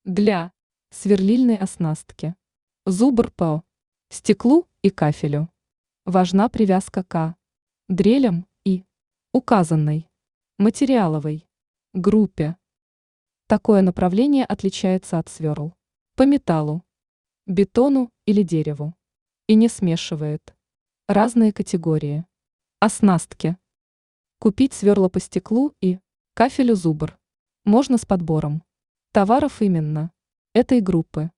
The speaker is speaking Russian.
Для сверлильной оснастки. Зубр по стеклу и кафелю. Важна привязка к дрелям и указанной материаловой группе. Такое направление отличается от сверл по металлу, бетону или дереву и не смешивает разные категории оснастки. Купить сверла по стеклу и кафелю зубр можно с подбором товаров именно этой группы.